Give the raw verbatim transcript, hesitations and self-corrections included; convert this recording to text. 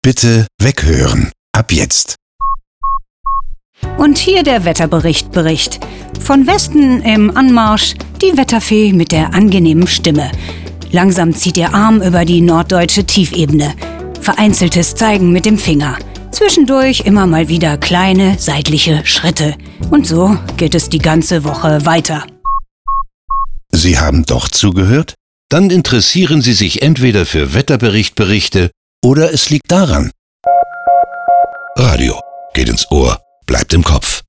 Bitte weghören. Ab jetzt. Und hier der Wetterbericht Bericht. Von Westen im Anmarsch die Wetterfee mit der angenehmen Stimme. Langsam zieht ihr Arm über die norddeutsche Tiefebene. Vereinzeltes Zeigen mit dem Finger. Zwischendurch immer mal wieder kleine seitliche Schritte. Und so geht es die ganze Woche weiter. Sie haben doch zugehört? Dann interessieren Sie sich entweder für Wetterberichtberichte oder es liegt daran. Radio geht ins Ohr, bleibt im Kopf.